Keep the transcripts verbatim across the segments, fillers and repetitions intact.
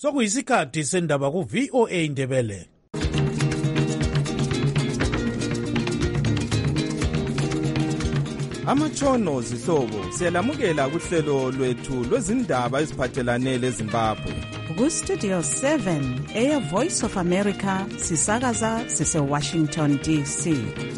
Sokuyisikhathi sendaba ku V O A Ndebele. Amatshono zihlobo siyalamukela kuhlelo lwethu lwezindaba eziphathelane leZimbabwe. Ku Studio seven eya Voice of America sisakaza sise Washington D C.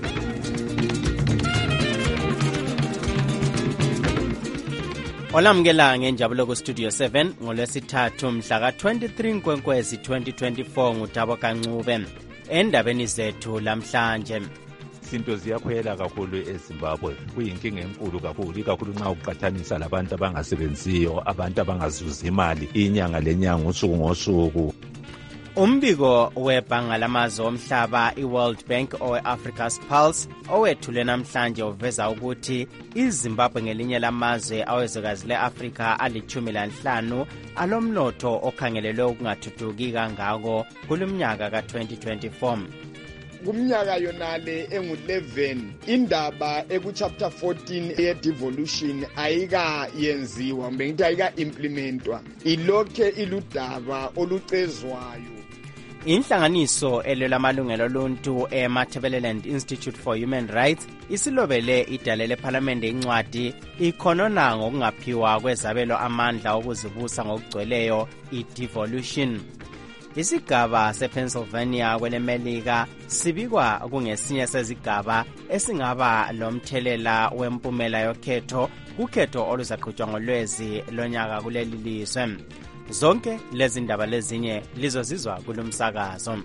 Olamukela ngenjabulo ku Studio seven ngolwesithathu mhla ka twenty-three Nkwenkwezi twenty twenty-four nguThabo Kancube. Endabeni zethu lamhlanje, izinto ziyakhwela kakhulu eZimbabwe, kuyinkinga enkulu kakhulu, ikakhulu nxa uqathanisa labantu abangasebenziyo, abantu abangazuzi imali inyanga lenyanga usuku ngosuku. Umbiko webhanga lamazwe omhlaba iWorld Bank owe-Africa's Pulse owethule namhlanje uveza ukuthi iZimbabwe ngelinye lamazwe awezwekazi le-Afrika alithumi lanhlanu alomnotho okhangelelwe ukungathuthuki kangako kulumnyaka ka twenty twenty-four. Kumnyaka yonale engu eleven indaba ekuchapter fourteen ye-devolution ayika yenziwa mbe ngithi ayika implementwa, ilokhe iludaba olucezwayo. Inhlanganiso elwela amalungelo oluntu eMatabeleland Institute for Human Rights isilobele idale lePhalamende incwadi ikhonona ngokungaphiwa kwezabelo amandla okuzibusa ngokugcweleyo i-devolution. Isigaba sePennsylvania kwelemelika sibikwa kungesinye sezigaba esingaba lomthelela wempumela yokhetho kukhetho oluzaqhutshwa ngolwezi lonyaka kuleli lizwe. Zonke lezi ndaba lezinye lizozizwa kulomsakazo.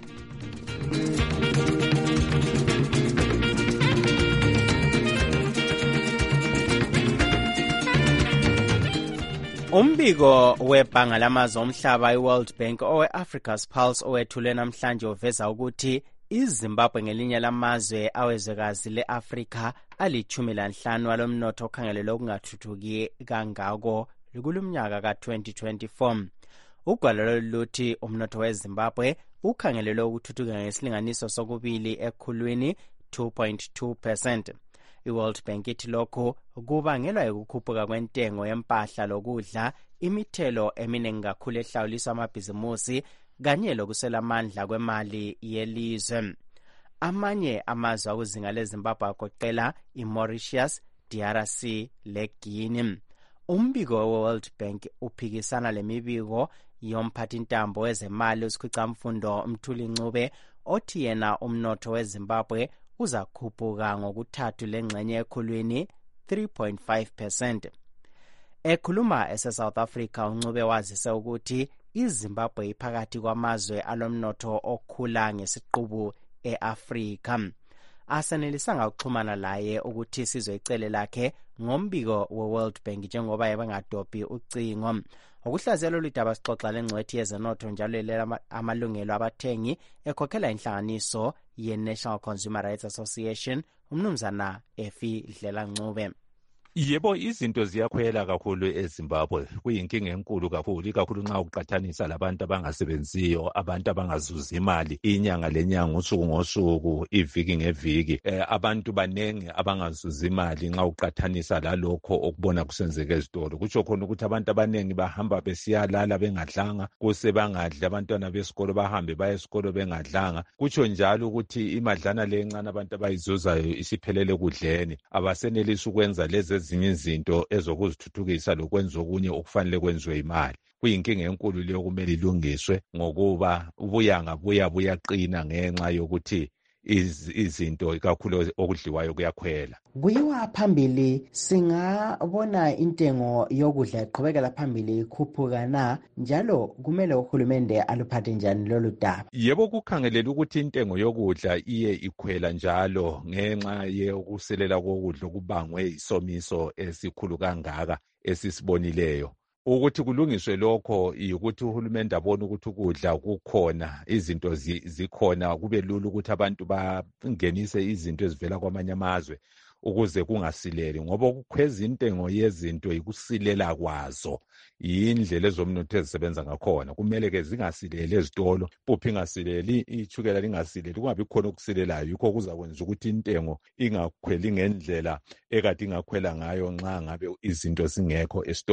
Umbiko webhanga lamazwe omhlaba iWorld Bank owe-Africa's Pulse owethule namhlanje uveza ukuthi iZimbabwe ngelinye lamazwe awezwekazi le-Afrika alithumi lanhlanu alomnotho okhangelelwe ukungathuthuki kangako kulumnyaka ka twenty twenty-four. Ugwalo luthi umnotho weZimbabwe ukhangelelwe ukuthuthuka ngesilinganiso sokubili ekhulwini two point two percent. iWorld Bank ithi lokho kubangelwa ukukhuphuka kwentengo yempahla lokudla, imithelo eminingi kakhulu ehlawuliswa amabhizimusi kanye lokusela amandla kwemali yelizwe. Amanye amazwe akuzinga leZimbabwe agoqela iMauritius, D R C leGuinea. Umbiko we-World Bank uphikisana lemibiko yomphathintambo wezemali uSikhwicamfundo Mthuli Ncube othi yena umnotho weZimbabwe uzakhuphuka ngokuthathu lengxenye ekhulwini three point five percent. Ekhuluma ese-South Africa uNcube wazise ukuthi iZimbabwe iphakathi kwamazwe alomnotho okhula ngesiqubu e-Afrika. Asenelisanga ukuxhumana laye ukuthi sizwe icele lakhe ngombiko we-World Bank njengoba yabangadophi ucingo. Ukuhlaziyela oludaba sixoxa lengcwethi yezenotho njalo elela amalungelo abathengi ekhokhela inhlanganiso ye-National Consumer Rights Association umnumzana Efi Dlela Ncube. Yebo, izinto ziyakhwela kakhulu eZimbabwe, kuyinkinga enkulu kakhulu, ikakhulu nxa uqathanisa labantu abangasebenziyo, abantu abangazuzi imali inyanga lenyanga usuku ngosuku, iviki ngeviki. Eh, abantu banengi abangazuzi imali nxa uqathanisa lalokho okubona kusenzeka ezitolo. Kutsho khona ukuthi abantu abanengi bahamba besiyalala bengadlanga, kuse bangadli, abantwana besikolo bahambe baye esikolo bengadlanga. Kutsho njalo ukuthi imadlana lencane abantu abayizuzayo isiphelele kudleni, abasenelisi ukwenza lezi ezinye izinto ezokuzithuthukisa lokwenza okunye okufanele kwenziwe imali. Kuyinkinga enkulu leyo kumele ilungiswe ngokuba ubuyanga buya buyaqina ngenxa yokuthi izinto ikakhulu okudliwayo kuyakhwela. Kuyiwa phambili singabona intengo yokudla iqhubekela phambili ikhuphuka na, njalo kumele uhulumende aluphathe njani lolu daba? Yebo, kukhangelela ukuthi intengo yokudla iye ikhwela njalo ngenxa yokuselela kokudla okubangwe isomiso esikhulu kangaka esisibonileyo. Ukuthi kulungiswe lokho yikuthi uhulumende abone ukuthi ukudla kukhona, izinto zikhona, kube lula ukuthi abantu bangenise izinto ezivela kwamanye amazwe ukuze kungasileli, ngoba ukukhweza intengo yezinto ikusilela kwazo yindlela ezomnotho ezisebenza ngakhona. Kumele ke zingasileli ezitolo, puphi ingasileli, ichukela lingasileli, kungabi khona okusilelayo. Yikho kuzakwenza ukuthi intengo ingakhweli ngendlela ekade ingakhwela ngayo nxa ngabe izinto zingekho esitolo.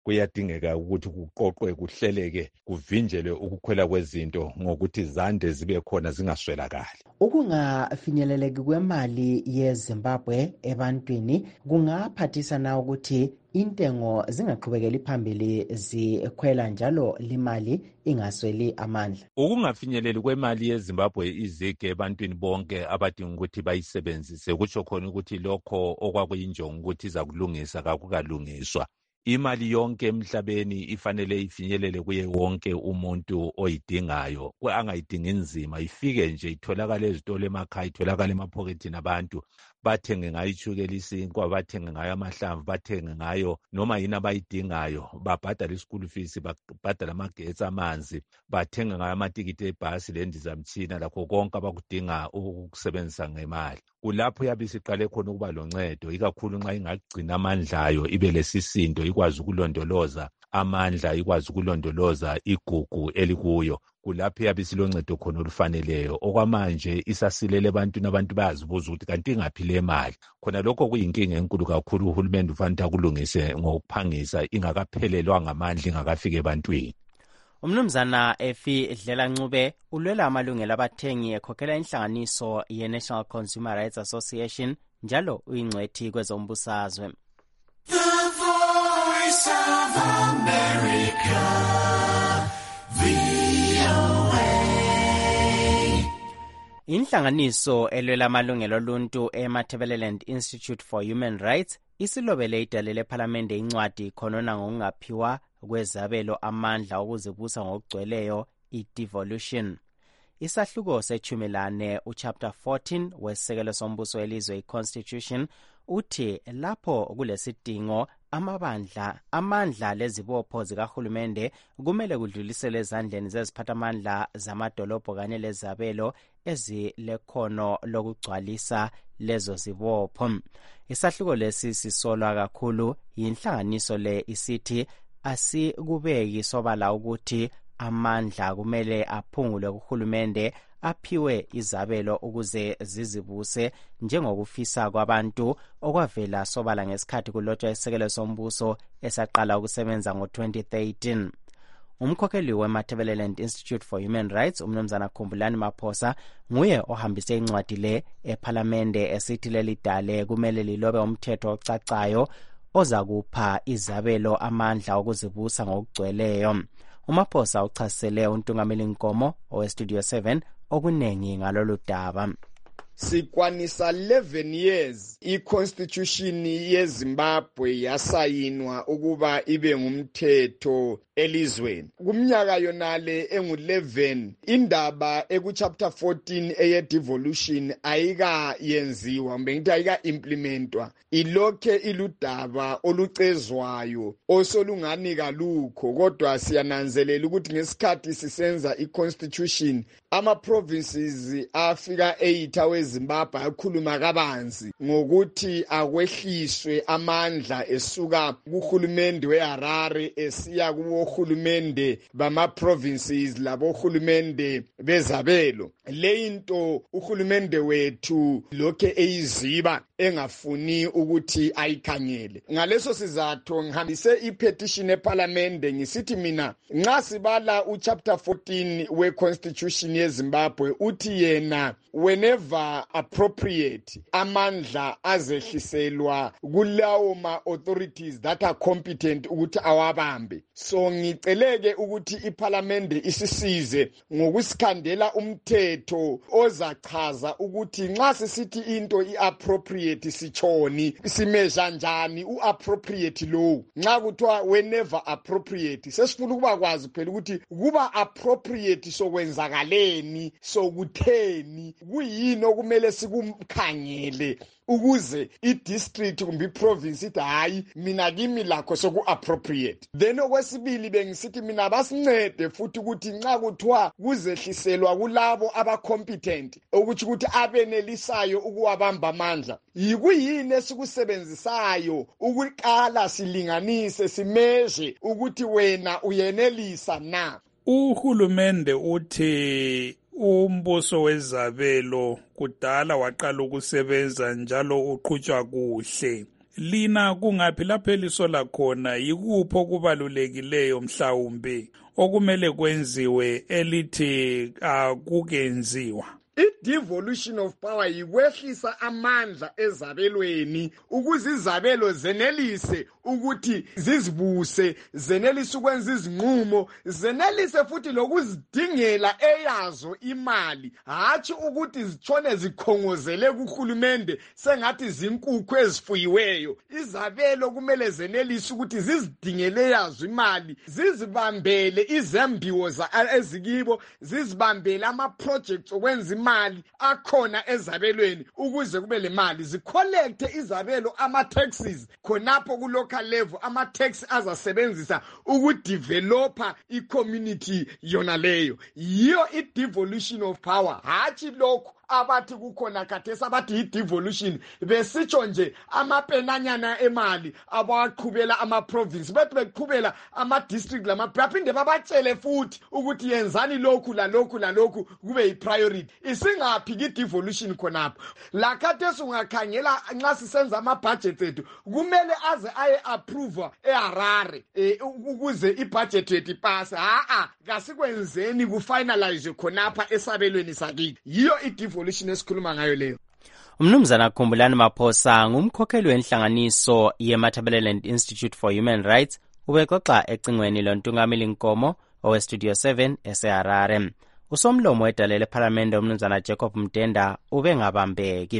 kuyadingeka ukuthi kuqoqwe kuhleleke kuvinjelwe ukukhwela kwezinto ngokuthi zande zibe khona zingaswelakali. Ukungafinyeleleki kwemali yeZimbabwe ebantwini kungaphathisa na ukuthi intengo zingaqhubekeli phambili zikhwela njalo limali ingasweli amandla. Ukungafinyeleli kwemali yeZimbabwe izige ebantwini bonke abadinga ukuthi bayisebenzise kutsho khona ukuthi lokho okwakuyinjongo ukuthi izakulungisa kakukalungiswa. Imali yonke emhlabeni ifanele ifinyelele kuye wonke umuntu oyidingayo, angayidingi nzima, ifike nje itholakala ezitolo emakhaya, itholakala emaphokethini abantu, bathenge ngayo itshukela isinkwa, bathenge ngayo amahlamvu, bathenge ngayo noma yini abayidingayo, babhadala ischool fees, babhadala amagetsi, amanzi, bathenge ngayo amatikiti ebhasi lendizamtshina, lakho konke abakudinga ukusebenzisa ngemali. Kulapho yabe siqale khona ukuba loncedo, ikakhulu nxa ingagcina amandlayo ibe lesisindo, ikwazi ukulondoloza amandla, ikwazi ukulondoloza igugu elikuyo. Kulapho yabe siloncedo khona olufaneleyo. Okwamanje isasilele ebantwini, abantu bayazibuza ukuthi kanti ingaphi le mali. Khona lokho kuyinkinga enkulu kakhulu, uhulumende ufanele akulungise ngokuphangisa ingakaphelelwa ngamandla, ingakafika ebantwini. Umnumzana Efi Dlela Ncube ulwela amalungelo abathengi ekhokhela inhlanganiso ye-National Consumer Rights Association njalo uyingcwethi kwezombusazwe. The Voice of America, V O A. Inhlanganiso elwela amalungelo oluntu eMatabeleland Institute for Human Rights isilobele idale lephalamende incwadi khonona ngokungaphiwa kwezabelo amandla okuzibusa ngokugcweleyo i-devolution. Isahluko sechumelane uchapter fourteen wesisekelo sombuso welizwe i-Constitution uthi lapho kulesidingo amabandla amandla lezibopho zikahulumende kumele kudluliselwe ezandleni zeziphathamandla zamadolobho kanye lezabelo ezilekhono lokugcwalisa lezo zibopho. Isahluko lesi sisolwa kakhulu yinhlanganiso le isithi asikubeki sobala ukuthi amandla kumele aphungulwe kuhulumende aphiwe izabelo ukuze zizibuse njengokufisa kwabantu okwavela sobala ngesikhathi kulotshwa isisekelo sombuso esaqala ukusebenza ngo-twenty thirteen. Umkhokheli weMatabeleland Institute for Human Rights umnumzana Khumbulani Maphosa nguye ohambise incwadi le ephalamende esithi leli dale kumele lilobe umthetho ocacayo ozakupha izabelo amandla okuzibusa ngokugcweleyo. uMaphosa uchasisele uNtungameli Nkomo owestudio seven okunengi ngalolu daba. Sikwanisa eleven years i-Constitution yeZimbabwe yasayinwa ukuba ibe ngumthetho elizweni. Kumnyaka yonale engu eleven indaba ekuchapter fourteen eye-devolution ayika yenziwa mbe ngithi ayika implementwa. Ilokhe iludaba olucezwayo osolungani kalukho kodwa siyananzelela ukuthi ngesikhathi sisenza i-Constitution ama provinces afika eight weZimbabwe akhuluma kabanzi ngokuthi akwehliswe amandla esuka kuhulumende weHarare esiya kuhulumende bama provinces labo hulumende bezabelo. Le into uhulumende wethu lokhe eyiziba engafuni ukuthi ayikhangele. Ngaleso sizathu ngihambise i-petition eParliament ngisithi mina nxa sibala uchapter fourteen we-Constitution yeZimbabwe uthi yena whenever appropriate amandla azehliselwa kulawo ma-authorities that are competent ukuthi awabambe. So ngiceleke ukuthi iParliament isisize ngokusikhandela umthetho ozachaza ukuthi nxa sisithi into i-appropriate sichoni simeasure njani u-appropriate low. Nxa kuthiwa whenever appropriate sesifuna ukuba kwazi phela ukuthi kuba appropriate sokwenzakaleni sokutheni kuyini okumele sikumkhangele ukuze i-district kumbe i-province ithi hayi mina kimi lakho soku-appropriate. Then okwesibili bengisithi mina basincede futhi ukuthi nxa kuthiwa kuzehliselwa kulabo aba-competent ukuthi ukuthi abenelisayo ukuwabamba amandla yikuyini esikusebenzisayo ukuqala silinganise simeasure ukuthi wena uyenelisa na. Uhulumende uthi umbuso wezabelo kudala waqala ukusebenza njalo uqhutshwa kuhle. lina kungaphi lapho elisola khona yikupho okubalulekileyo mhlawumbe okumele kwenziwe elithi akukenziwa? I-devolution of power yikwehlisa amandla ezabelweni ukuze izabelo zenelise ukuthi zizibuse, zenelise ukwenza izinqumo, zenelise futhi lokuzidingela eyazo imali, hatshi ukuthi zitshone zikhongozele kuhulumende sengathi zinkukhu ezifuyiweyo. Izabelo kumele zenelise ukuthi zizidingele yazo imali, zizibambele izembiwo ezikibo, zizibambele ama-projects okwenza imali akhona ezabelweni ukuze kube le mali zicollecte izabelo ama-taxes khonapho ku-local level, ama-tax azasebenzisa ukudevelopa i-community yona leyo. Yiyo i-devolution of power, hatshi lokhu abathi kukhona khathesi abathi i-devolution besitsho nje amapenanyana emali abaqhubela ama-province bethi beqhubela ama-district lamaphinde babatshele futhi ukuthi yenzani lokhu lalokhu lalokhu kube yi-priority. Isingaphi ki-devolution khonapho? La khathesi ungakhangela nxa sisenza ama-budget ethu kumele aze aye approve eHarare ukuze i-budget yethu ipase. Haa kasikwenzeni kufinalize khonapha esabelweni sakithi. Yiyo i-devolution esikhuluma ngayo leyo. Umnumzana Khumbulani Maphosa ngumkhokheli wenhlanganiso ye-Matabeleland Institute for Human Rights ubexoxa ecingweni lontungameli Nkomo owe-Studio seven eseHarare. Usomlomo wedale lePhalamende umnumzana Jacob Mtenda ubengabambeki.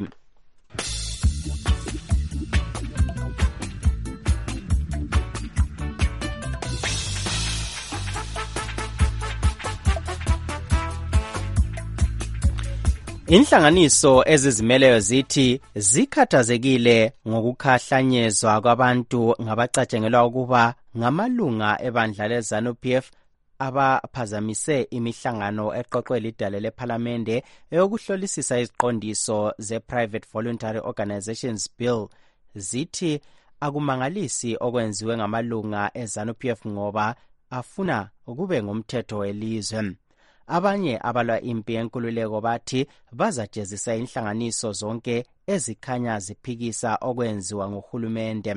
Inhlanganiso ezizimeleyo zithi zikhathazekile ngokukhahlanyezwa kwabantu ngabacatshengelwa ukuba ngamalunga ebandla le-ZANU-P F abaphazamise imihlangano eqoqwe lidale lePhalamende eyokuhlolisisa iziqondiso ze-Private Voluntary Organizations Bill. Zithi akumangalisi okwenziwe ngamalunga e-ZANU-P F ngoba afuna ukube ngumthetho welizwe. Abanye abalwa impi yenkululeko bathi bazajezisa inhlanganiso zonke ezikhanya ziphikisa okwenziwa nguhulumende.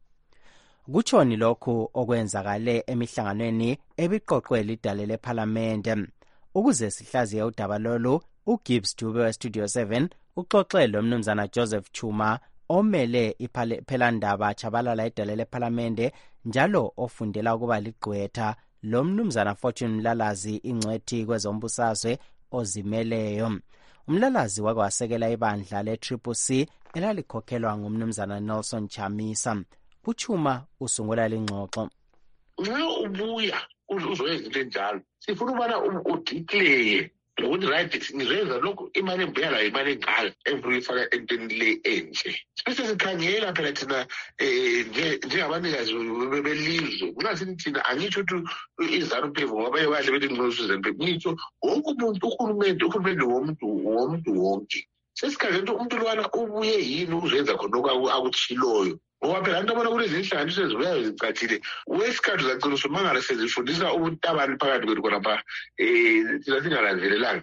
Kutshoni lokhu okwenzakale emihlanganweni ebiqoqwe lidale lePhalamende. Ukuze sihlaziye udaba lolu, uGibbs Dube we-Studio seven uxoxe lomnumzana Joseph Chuma omele iphelandaba chabalala idale lePhalamende njalo ofundela ukuba ligqwetha, lo mnumzana Fortune Mlalazi ingcwethi kwezombusazwe ozimeleyo. Umlalazi wakwasekela ibandla le-Triple C elalikhokhelwa ngumnumzana Nelson Chamisa. Uchuma usungula lengxoxo. Nxa ubuya uzoyenza into enjalo sifuna ubana udeclare lokuthi right ngizenza lokhu imali embuya layo imali engaka emfuna entweni le enje. Bese sikhangela phela thina njengabanikazi belizwe kungathi thina angitsho ukuthi iZANU-P F ngoba baye bethi ngizosuzembe ngitsho wonke umuntu uhulumende uhulumende womuntu womuntu wonke. Sesikhangela ukuthi umuntu lwana ubuye yini ukuzenza khona akutshiloyo. Ngoba phela abantu abona kulezi inhlanganiso ezibuyayo zicathile wesikhathi zacina usumangala sezifundisa ubutabani phakathi kwethu khonapha um thina singalanzelelanga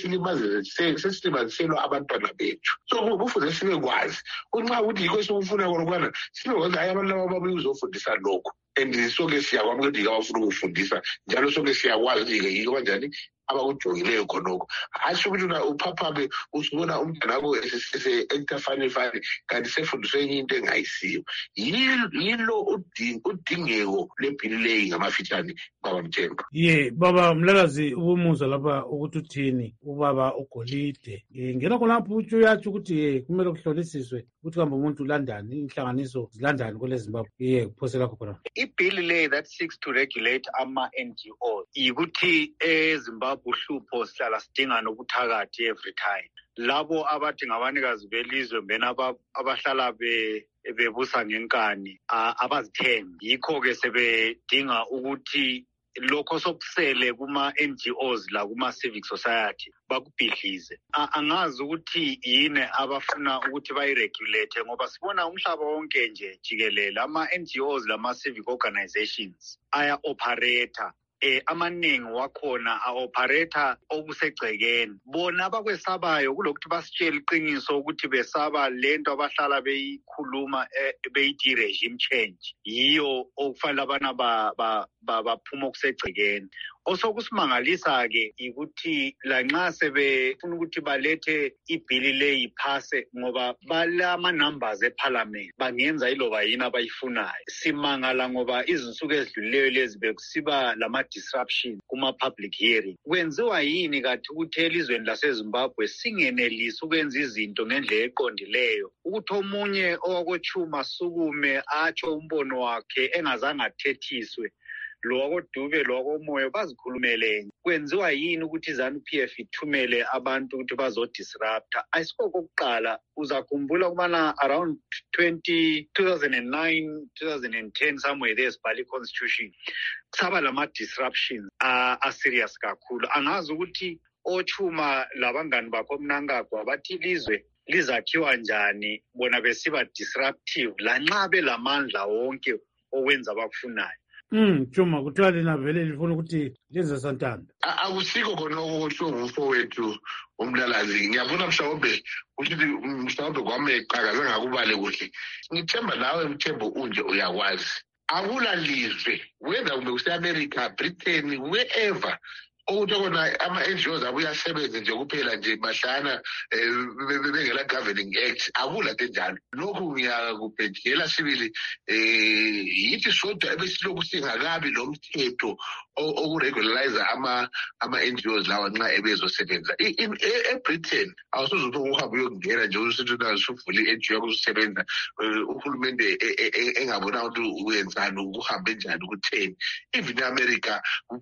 sesilimaziselwa abantwana bethu. So kufuze sibe kwazi kunxa ukuthi yikho esifuna konokwana sibe kwazi hayi abantu laba babuye uzofundisa lokho and soke siyakwazi ukuthi abafuna ukufundisa njalo soke siyakwazi-ke yiko kanjani abakujongileyo khonokho. Hatshi ukuthi uphaphambe usubona umntwana wakho ese-enter fani fani kanti sefundiswe enye into engayisiyo. Yilo udingeko lebhili leyi ngamafitshane baba Mthembu. Ye baba Mlalazi ubumuzwa lapha ukuthi uthini ubaba uGolide. Ngena khonapho utsho uyatsho ukuthi kumele kuhlolisiswe ukuthi kambe umuntu ulandani inhlanganiso zilandani kule Zimbabwe. Ye kuphosela lakho khona. Ibill lay that seeks to regulate ama-N G O yikuthi eZimbabwe uhlupho sihlala sidinga nobuthakathi every time. Labo abathi ngabanikazi belizwe mbena abahlala bebusa ngenkani abazithembi. Yikho-ke sebedinga ukuthi lokho sokusele kuma-N G Os la kuma-civic society bakubhidlize. Angazi ukuthi yini abafuna ukuthi bayiregulate ngoba sibona umhlaba wonke nje jikelele ama-N G Os lama-civic organizations aya-operator eh amaningi wakhona a-operator okusegcekeni. Bona abakwesabayo kulokuthi basitshela iqiniso ukuthi besaba lento abahlala beyikhuluma beyithi regime change. Yiyo okufanele abana ba baphuma okusegcekeni. Osokusimangalisa ke ukuthi la nxa sebefuna ukuthi balethe ibhili le iphase ngoba balama numbers eParliament bangenza iloba yini abayifunayo. Simangala ngoba izinsuku ezidlulileyo lezi bekusiba lama disruption kuma public hearing. Kwenziwa yini kathi ukuthi elizweni laseZimbabwe singenelisi ukwenza izinto ngendlela eqondileyo ukuthi omunye owakochuma sukume atsho umbono wakhe engazange athethiswe lo wakodube lo wakomoya bazikhulumelene. Kwenziwa yini ukuthi iZANU-P F ithumele abantu ukuthi bazodisrupta? Ayisiko kokuqala uzakhumbula ukubana around twenty two thousand nine two thousand ten somewhere there sibhali constitution kusaba lama disruptions a uh, serious kakhulu. Angazi ukuthi ochuma labangani bakho Mnangagwa bathi lizwe lizakhiwa njani bona besiba disruptive lanxa belamandla wonke owenza abakufunayo. Mm, Chuma kuthiwa lina vele lifuna ukuthi lenze santanda. Akusiko khona okusho umfowethu uMlalazi. Ngiyabona mhlawumbe ukuthi mhlawumbe kwami eqhakaze ngakubale kuhle. Ngithemba nawe Mthembu unje uyakwazi. Akula lizwe whether ube use-America, Britain, wherever ukuthi kona ama-N G Os abuyasebenza nje kuphela nje mahlana bengela governing act akula enjalo. Lokhu ngiyakubhedlela sibili eh yithi sodwa ebesilokhu singakabi lo mthetho okuregularize ama ama-N G Os lawa nxa ebezosebenza. eBritain awusoze ukuthi uhambe uyongena nje usithi nasuvula i-N G O yokusebenza uhulumende engabona ukuthi uyenzani ukuhambe njani ukutheni. Even eAmerica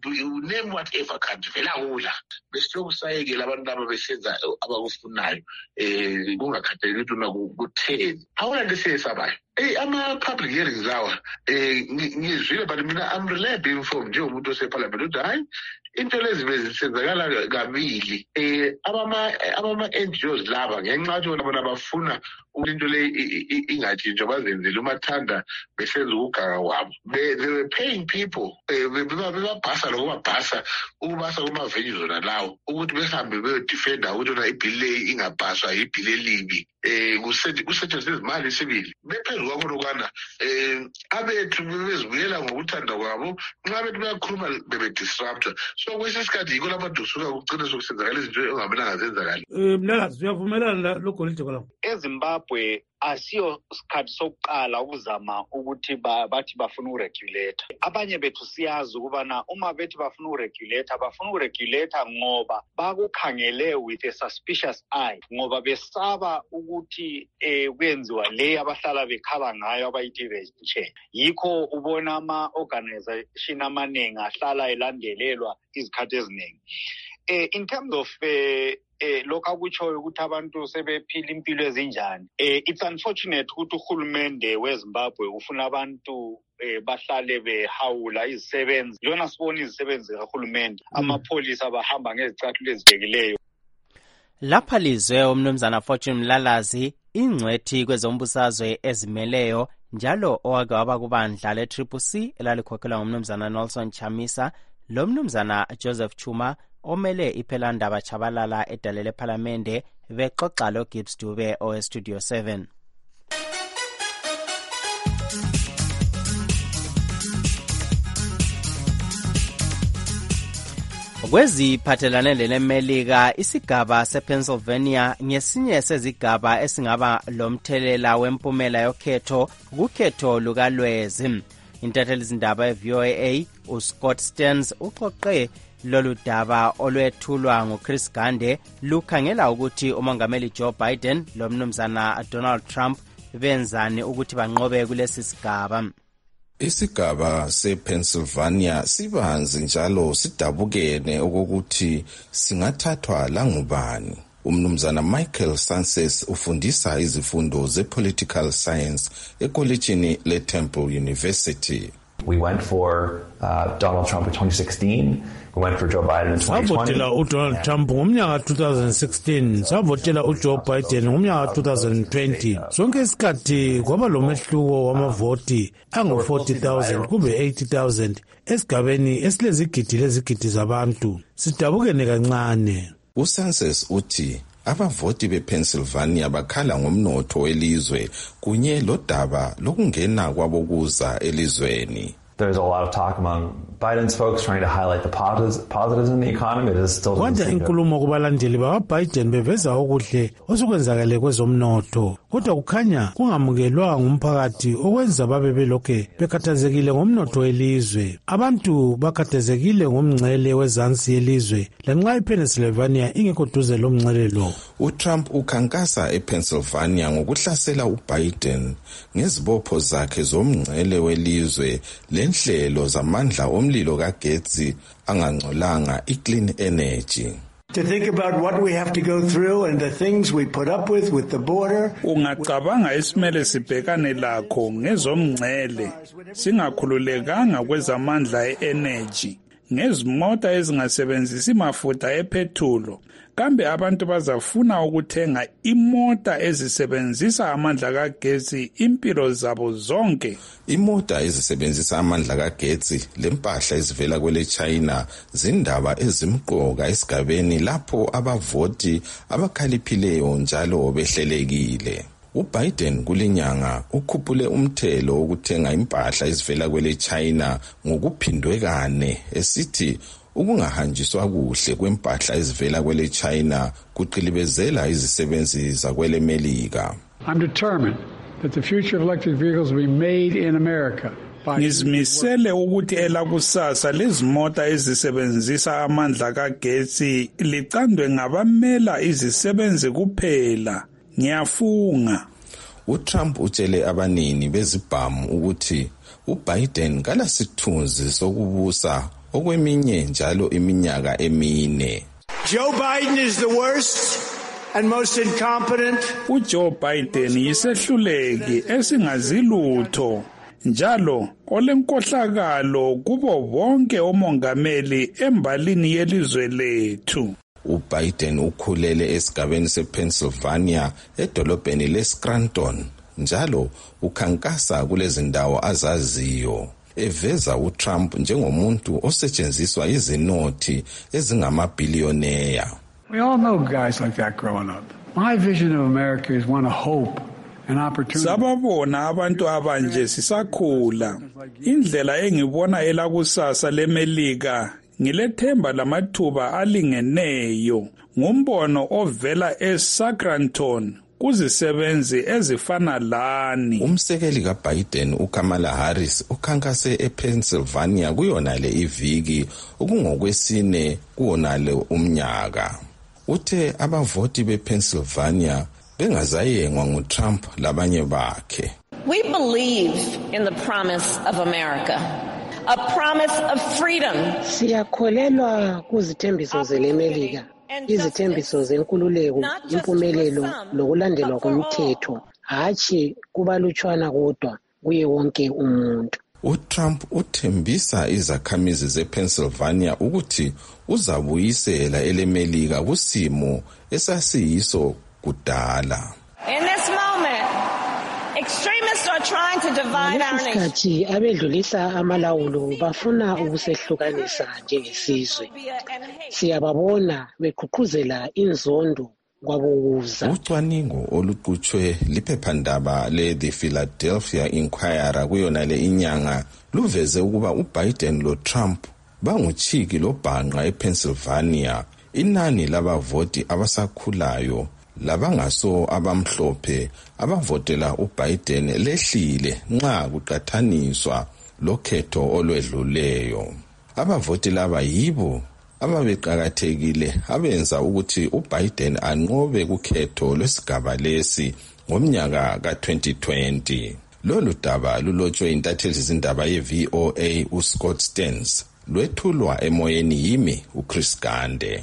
name whatever vela ula besilokhu sayekela abantu laba besenza abakufunayo eh kungakhathaleki ukuthi unakutheni. Awula lesesabayo eh ama public hearings lawa eh ngizwile but mina I'm reliably informed nje umuntu oseParliament ukuthi hayi into lezi bezisenzakala kabili eh abama abama N G Os laba ngenxa yokuthi bona bafuna into le ingathi nje bazenzele umathanda besenza ugaga wabo. They were paying people eh bebabhasa lokubabhasa ukubasa kuma venues zona lawo ukuthi behambe beyodefenda ukuthi na ibill le ingabhaswa ibill elibi eh kusetshenziswa izimali sibili bephezulu kwakho lokwana eh abethu bezibuyela ngokuthanda kwabo nxa bethu bayakhuluma bebe disruptor. So kwesisikhathi yiko lapha dusuka ukucina sokusenzakala izinto engabelanga zenzakala. Eh Mlalazi uyavumelana logolide kwalapho? eZimbabwe asiyo isikhathi sokuqala ukuzama ukuthi bathi bafuna uregulate. Abanye bethu siyazi ukubana uma bethi bafuna uregulate bafuna uregulate ngoba bakukhangele with a suspicious eye ngoba besaba ukuthi eh kwenziwa le abahlala bekhala ngayo abayithi regime. Yikho ubona ama organization amaningi ahlala elandelelwa izikhathi eziningi. Eh in terms of eh eh lokho akutshoyo ukuthi abantu sebephila impilo ezinjani. Eh it's unfortunate ukuthi uhulumende weZimbabwe ufuna abantu eh bahlale behawula izisebenzi. Yona sibona izisebenzi kahulumende amapholisa abahamba ngezicathulo ezibekileyo. Lapha lizwe umnumzana Fortune Mlalazi ingcwethi kwezombusazwe ezimeleyo njalo owake waba kubandla le-Triple C elalikhokhelwa ngumnumzana Nelson Chamisa lo mnumzana Joseph Chuma omele iphelandaba Chabalala edale leParlamente bexoxa lo Gibbs Dube o Studio seven. Kweziphathelane leMelika isigaba sePennsylvania ngesinye sezigaba esingaba lomthelela wempumela yokhetho kukhetho lukalwezi. Intatheli izindaba ye-V O A uScott Stearns uxoxe lolu daba olwethulwa nguChris Gande lukhangela ukuthi umongameli Joe Biden lo mnumzana Donald Trump benzani ukuthi banqobe kulesi sigaba. Isigaba sePennsylvania sibanzi njalo sidabukene ukuthi singathathwa langubani. Umnumzana Michael Sanchez ufundisa izifundo zepolitical science ekolejini leTemple University. We went for uh, Donald Trump in twenty sixteen. We went for Joe Biden in twenty twenty. Savotela uDonald Trump ngomnyaka twenty sixteen, savotela uJoe Biden ngomnyaka twenty twenty. Sonke isikhathi kwaba lomehluko wamavoti angu forty thousand kube eighty thousand esigabeni esilezigidi lezigidi zabantu. Sidabukene kancane. uSanses uthi abavoti bePennsylvania bakhala ngomnotho welizwe kunye lodaba lokungena kwabokuza elizweni. There's a lot of talk among Biden's folks trying to highlight the positives, positives in the economy. It is still kwanda inkulumo kubalandeli bakaBiden beveza okuhle osekwenzakale kwezomnotho, kodwa kukhanya kungamukelwa ngumphakathi okwenza babe belokhe bekhathazekile ngomnotho welizwe. Abantu bakhathazekile ngomngcele wezansi yelizwe lanxa iPennsylvania ingekho duze lomngcele lo. uTrump ukhankasa ePennsylvania ngokuhlasela uBiden ngezibopho zakhe zomngcele welizwe lenhlelo zamandla omlilo kagetsi angangcolanga iClean Energy. To think about what we have to go through and the things we put up with with the border. Ungacabanga isimele sibhekane lakho ngezomngcele singakhululekanga kwezamandla e-energy ngezimota ezingasebenzisi mafuta epetrolo. Kambe abantu bazafuna ukuthenga imota ezisebenzisa amandla kagesi impilo zabo zonke. Imota ezisebenzisa amandla kagesi lempahla ezivela kwele China zindaba ezimqoka esigabeni lapho abavoti abakhaliphileyo njalo behlelekile. uBiden kulinyanga ukhuphule umthelo wokuthenga impahla ezivela kwele China ngokuphindwe kane esithi ukungahanjiswa kuhle kwempahla ezivela kwele China kuqilibezela izisebenzi zakwele Melika. I'm determined that the future of electric vehicles will be made in America. Ngizimisele ukuthi elakusasa lezimota ezisebenzisa amandla kagesi licandwe ngabamela izisebenzi kuphela. Ngiyafunga. uTrump utshele abanini bezibhamu ukuthi uBiden kala sithunzi sokubusa okweminye njalo iminyaka emine. Joe Biden is the worst and most incompetent. uJoe Biden yisehluleki esingazilutho njalo olenkohlakalo kubo bonke omongameli embalini yelizwe lethu. uBiden ukhulele esigabeni sePennsylvania edolobheni leScranton njalo ukhankasa kulezi ndawo azaziyo. Eveza uTrump njengomuntu osetshenziswa izinothi ezingamabillionaire. We all know guys like that growing up. My vision of America is one of hope and opportunity. Sababona abantu abanje sisakhula. Indlela engibona elakusasa leMelika ngilethemba lamathuba alingeneyo. Ngumbono ovela eSacramento kuzisebenzi ezifana lani. Umsekeli kaBiden uKamala Harris ukhankase ePennsylvania kuyona le iviki okungokwesine kuwonale umnyaka. Uthe abavoti bePennsylvania bengazayengwa nguTrump labanye bakhe. We believe in the promise of America. A promise of freedom. Siyakholelwa kuzithembiso zelemelika. Izithembiso zenkululeko, impumelelo lokulandelwa komthetho, hachi kubalutshwana kodwa kuye wonke umuntu. uTrump uthembisa izakhamizi zePennsylvania ukuthi uzabuyisela elemelika kusimo esasiyiso kudala. In this moment, extremists are trying to divide our nation. Isikhathi abedlulisa amalawulo bafuna ukusehlukanisa njengesizwe. Siyababona beqhuqhuzela inzondo kwabokuza. Ucwaningo oluqhutshwe liphephandaba le The Philadelphia Inquirer kuyona le inyanga luveze ukuba uBiden lo Trump banguchiki lobhanqa ePennsylvania. Inani labavoti abasakhulayo labangaso abamhlophe abavotela uBiden lehlile nxa kuqathaniswa lokhetho olwedluleyo. Abavoti laba yibo ababeqakathekile abenza ukuthi uBiden anqobe kukhetho lwesigaba lesi ngomnyaka ka twenty twenty. Lolu daba lulotshwe intatheli zindaba ye-V O A uScott Stearns lwethulwa emoyeni yimi uChris Gande.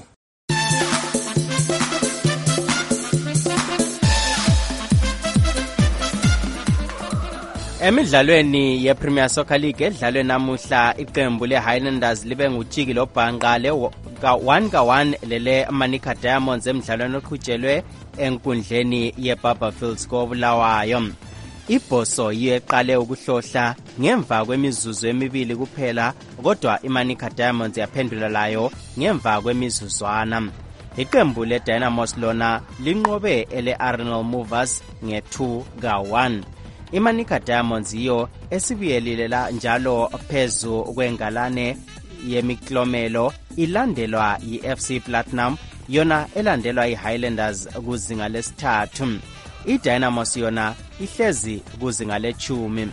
Emidlalweni ye-Premier Soccer League edlalwe namuhla iqembu le-Highlanders libe ngujiki lobhanqa le one ka one lele Manica Diamonds emidlalweni oqhutshelwe enkundleni ye-Barberfields koBulawayo. Ibhoso yeqale ukuhlohla ngemva kwemizuzu emibili kuphela, kodwa iManica Diamonds yaphendula layo ngemva kwemizuzwana. Iqembu le-Dynamos lona linqobe ele-Arsenal Movers nge-two ka one. iManica Diamonds yiyo esibuyelela njalo phezu kwengalane yemiklomelo, ilandelwa yi-F C Platinum yona elandelwa i-Highlanders kuzinga lesithathu. iDynamos yona ihlezi kuzinga lechumi.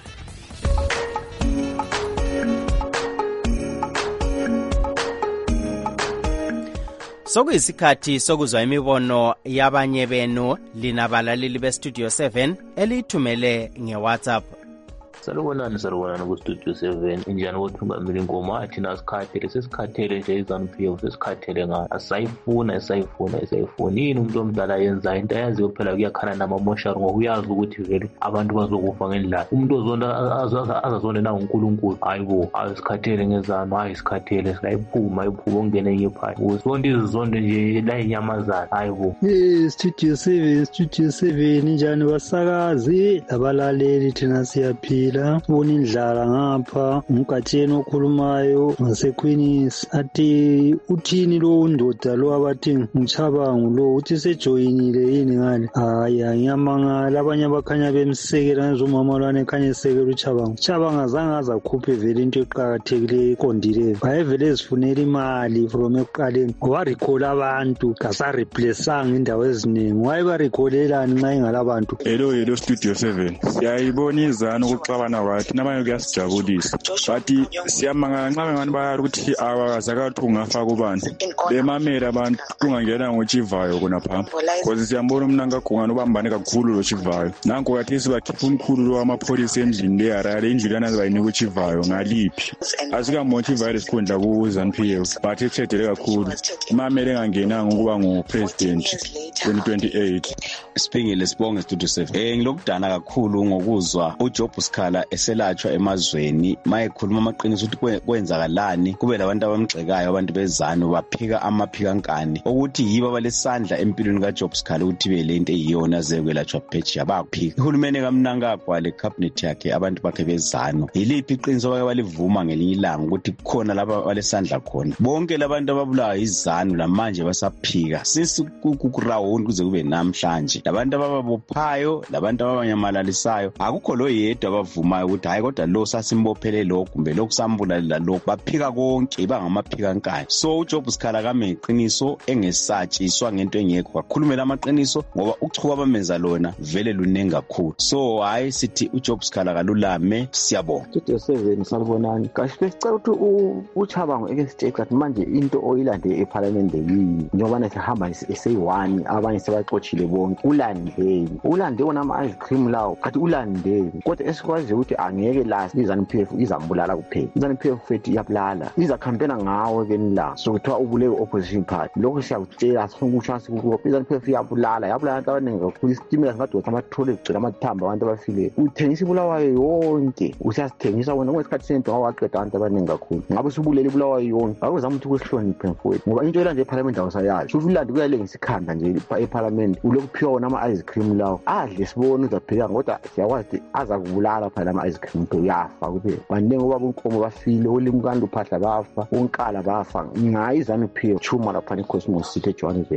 Sokuyisikhathi sokuzwa imibono yabanye benu linabalaleli beStudio seven elithumele ngeWhatsApp. Salubonani salubonani kuStudio seven injani wothungameli ngoma thina sikhathele sesikhathele nje iZanu-P F sesikhathele ngayo asayifuna esayifuna esayifuna yini umuntu omdala yenza into ayaziyo phela kuyakhala namamoshari ngokuyazi ukuthi vele abantu bazokufa ngendlala umuntu ozonda azazone na uNkulunkulu hayibo ayisikhathele ngezanu ayisikhathele siyayiphuma iphuma ongena enye phaya uzonda izizondo nje la inyamazana hayibo. Eh Studio seven Studio seven injani basakazi abalaleli thina siyaphila ubona indlala ngapha umgatsheni okhulumayo ngaseQueens athi uthini lo ndoda lo abathi Mchabangu lo uthi sejoyinile yini ngale hayi ngiyamangala abanye abakhanya bemsekela ngezomama lwane ekhanya esekela uChabangu Chabangu azange azakhuphe vele into eqhakathekileyo eqondileyo bayevele ezifunela imali from ekuqaleni ngoba recall abantu kasa replaceanga indawo eziningi wayiba recallelani nxa ingalabantu. Hello hello Studio seven siyayibona izana ukuxabana wathi nabanye kuyasijabulisa bathi siyamangala nxa bengani bayari ukuthi abazakathi ungafa kubani bemamela abantu kungangena ngochivayo khona phambi because siyambona umnanga gungana ubambane kakhulu lo chivayo nanku kathi sibakhipha umkhulu lo wamapholisa endlini le yarale indlu yana bayinika uchivayo ngaliphi asikamochivayo lesikhundla ku ZANU-P F bathi ethedele kakhulu imamela engangenanga ukuba ngupresident twenty twenty-eight. Sibongile sibonge Studio seven. Eh ngilokudana kakhulu ngokuzwa uJob Sikhala eselatshwa emazweni mayekhuluma amaqiniso ukuthi kwenzakalani kube labantu abamgxekayo abantu bezanu baphika amaphikankani ukuthi yibo abalesandla empilweni kaJob Sikhala ukuthi belento eyiyona zekwelatshwa phetsheya bakuphika. Uhulumeni kaMnangagwa le cabinet yakhe abantu bakhe bezanu yiliphi iqiniso bake balivuma ngelinye ilanga ukuthi kukhona laba balesandla khona bonke labantu ababulawa izanu lamanje basaphika since kukurawundi kuze kube namhlanje labantu ababophayo labantu ababanyamalalisayo akukho lo yedwa abavumayo ukuthi hayi kodwa lo sasimbophele lo kumbe lo kusambulalela lo baphika konke bangamaphikankani. So uJob Sikhala kame iqiniso engesatshiswa ngento engekho kakhulumela amaqiniso ngoba uchuba bamenza lona vele lunengi kakhulu. So hayi sithi uJob Sikhala kalulame siyabonga. Studio seven salibonani kahle besicela ukuthi uChabangu eke state kathi manje into oyilande eParliament yini njengoba nesihamba eseyi-one abanye sebaxoxile bonke ulandeni ulande wona ama-ice cream lawo kathi ulandeni kodwa esikwazi ukuthi angeke last iZANU-P F izambulala kuphela iZANU-P F fethu iyabulala izakhampena ngawe ke nila so kuthiwa ubule opposition party lokho siyakutshela sifuna ukusho ukuthi iZANU-P F iyabulala yabulala abantu abaningi kakhulu isitimela singadonsa amathole egcwele amathamba abantu abafile uthengisa iBulawayo yonke usiyasithengisa wena kwesikhathi sento waqeda abantu abaningi kakhulu ngabe usubulela iBulawayo yonke akuzama ukuthi kusihloniphe mfowethu ngoba into elanje eParliament awusayazi futhi ulande kuyalengisa ikhanda nje eParliament ulokuphiwa wona ama-ice cream lawo adle sibone uzapheka kodwa siyakwazi aza kubulala phela ama-ice cream to yafa kuphela baningi obaba unkomo bafile olimkanda uphahla bafa onkala bafa ngayi iZANU-P F chuma lapha eCosmos City eJohannesburg.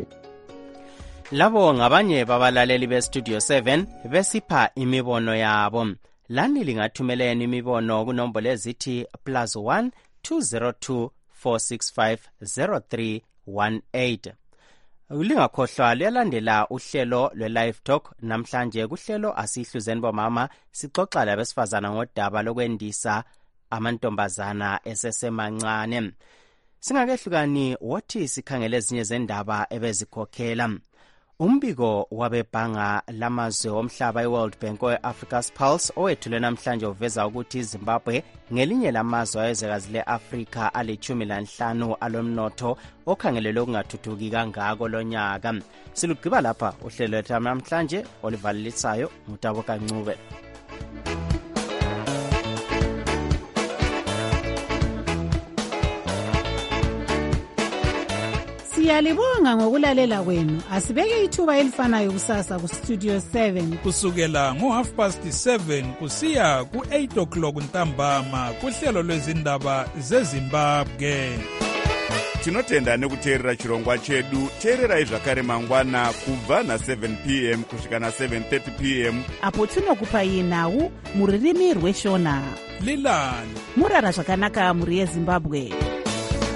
Labo ngabanye babalaleli beStudio seven besipha imibono yabo. Lani lingathumeleni imibono kunombolo ezithi plus one two zero two four six five zero three one eight. Ulingakhohlwa liyalandela uhlelo lwe-Live Talk namhlanje kuhlelo asihluzeni bomama sixoxa labesifazana ngodaba lokwendisa amantombazana esesemancane. Singakehlukani wothi sikhangele ezinye zendaba ebezikhokhela. Umbiko wabebhanga lamazwe omhlaba iWorld Bank we-Africa's Pulse owethule namhlanje uveza ukuthi iZimbabwe ngelinye lamazwe ayezwekazi le-Afrika alichumi lanhlanu alomnotho okhangelelwe ukungathuthuki kangako lonyaka. Silugqiba lapha uhlelo lwethu namhlanje olivalelisayo ngutabo kancube. Siyalibonga ngokulalela kwenu. Asibeke ithuba elifanayo kusasa ku Studio seven kusukela ngo half past seven kusiya ku eight o'clock ntambama kuhlelo lwezindaba zeZimbabwe. Tinotenda nekuteerera chirongwa chedu. Teererai zvakare mangwana kubva na seven p m kusvika na seven thirty p m apo tinokupai nhau muririmi rweshona. Lilani murara zvakanaka muri yeZimbabwe.